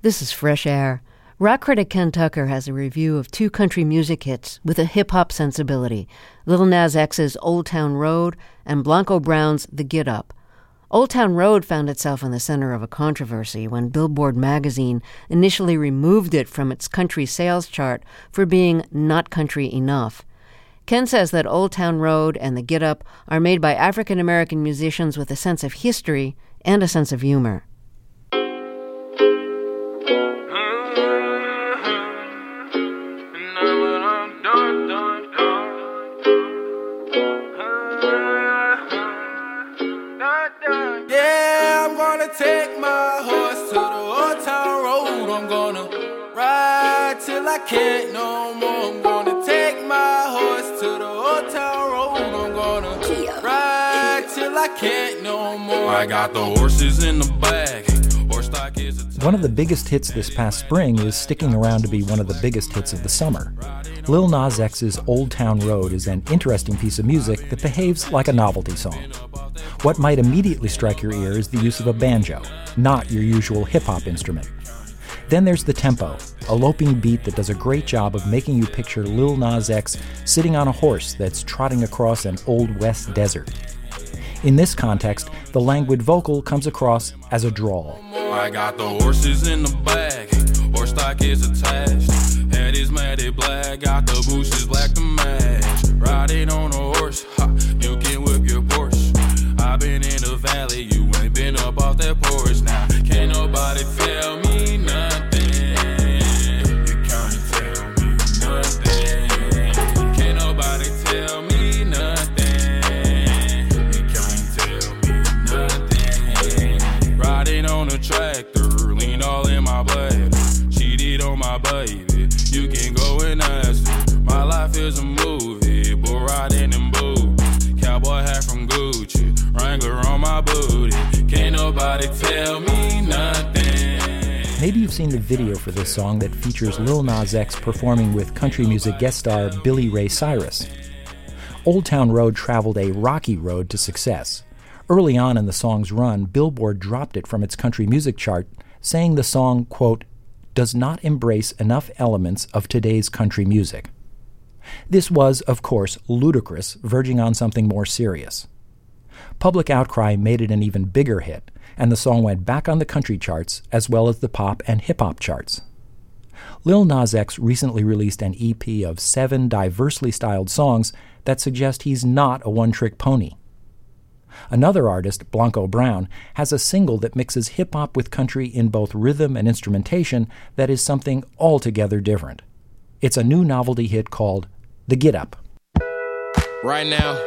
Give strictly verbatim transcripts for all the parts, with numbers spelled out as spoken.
This is Fresh Air. Rock critic Ken Tucker has a review of two country music hits with a hip-hop sensibility, Lil Nas X's Old Town Road and Blanco Brown's The Get Up. Old Town Road found itself in the center of a controversy when Billboard magazine initially removed it from its country sales chart for being not country enough. Ken says that Old Town Road and The Get Up are made by African-American musicians with a sense of history and a sense of humor. Take my horse to the Old Town Road. I'm gonna ride till I can't no more. I'm gonna take my horse to the Old Town Road. I'm gonna ride till I can't no more. I got the horses in the bag. Horse stock is a One of the biggest hits this past spring is sticking around to be one of the biggest hits of the summer. Lil Nas X's Old Town Road is an interesting piece of music that behaves like a novelty song. What might immediately strike your ear is the use of a banjo, not your usual hip-hop instrument. Then there's the tempo, a loping beat that does a great job of making you picture Lil Nas X sitting on a horse that's trotting across an Old West desert. In this context, the languid vocal comes across as a drawl. I got the horses in the bag, horse stock is attached. Head is matted black, got the bushes black to match. Riding on a horse, ha, you can whip your Porsche. I've been in the valley, you ain't been up off that porch now. Can't nobody tell me nothing. You can't tell me nothing. Can't nobody tell me nothing. You can't tell me nothing. Riding on a tractor, lean all in my blood. Cheated on my baby, you can go and ask her. My life is a movie, bull riding in boots. Cowboy hat from Gucci, Wrangler on my booty. Can't nobody tell me nothing. Maybe you've seen the video for this song that features Lil Nas X performing with country music guest star Billy Ray Cyrus. Old Town Road traveled a rocky road to success. Early on in the song's run, Billboard dropped it from its country music chart, saying the song, quote, does not embrace enough elements of today's country music. This was, of course, ludicrous, verging on something more serious. Public outcry made it an even bigger hit, and the song went back on the country charts as well as the pop and hip-hop charts. Lil Nas X recently released an E P of seven diversely styled songs that suggest he's not a one-trick pony. Another artist, Blanco Brown, has a single that mixes hip-hop with country in both rhythm and instrumentation that is something altogether different. It's a new novelty hit called The Get Up. Right now,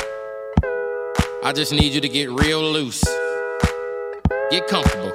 I just need you to get real loose. Get comfortable.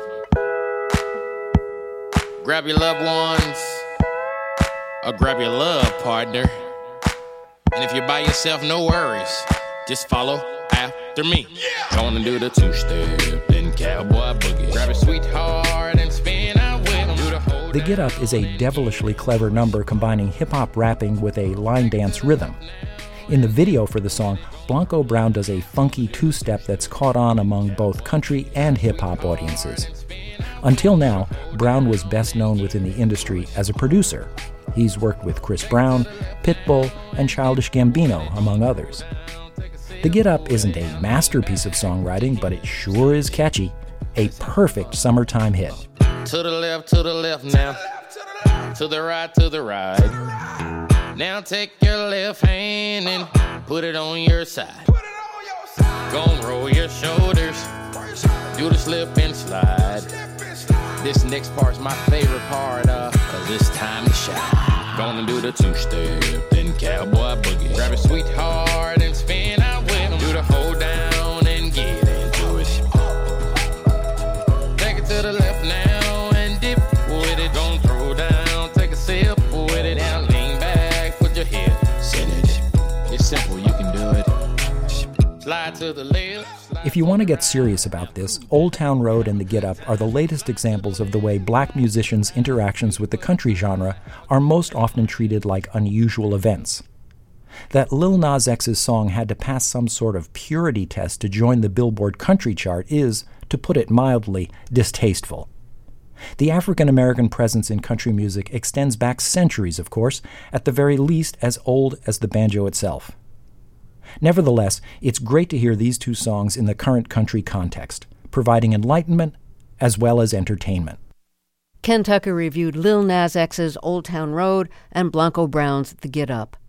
Grab your loved ones, or grab your love partner. And if you're by yourself, no worries. Just follow after me. Gonna do the two-step, then cowboy boogie. Grab a sweetheart and spin out with them. Do the whole The Get Up is a devilishly clever number combining hip-hop rapping with a line dance rhythm. In the video for the song, Blanco Brown does a funky two-step that's caught on among both country and hip-hop audiences. Until now, Brown was best known within the industry as a producer. He's worked with Chris Brown, Pitbull, and Childish Gambino, among others. The Get Up isn't a masterpiece of songwriting, but it sure is catchy. A perfect summertime hit. To the left, to the left now. To the right, to the right. Now take your left hand and put it on your side. Gon' roll your shoulders. Do the slip and slide. This next part's my favorite part, uh, cause it's time to shine. Gonna do the two-step, then cowboy boogie. Grab a sweetheart and spin out with them. Do the hold down and get into it. Take it to the left now and dip with it. Gonna throw down, take a sip with it. Now lean back, put your head, send it. It's simple, you can do it. Slide to the left. If you want to get serious about this, Old Town Road and The Get Up are the latest examples of the way black musicians' interactions with the country genre are most often treated like unusual events. That Lil Nas X's song had to pass some sort of purity test to join the Billboard country chart is, to put it mildly, distasteful. The African-American presence in country music extends back centuries, of course, at the very least as old as the banjo itself. Nevertheless, it's great to hear these two songs in the current country context, providing enlightenment as well as entertainment. Ken Tucker reviewed Lil Nas X's Old Town Road and Blanco Brown's The Get Up.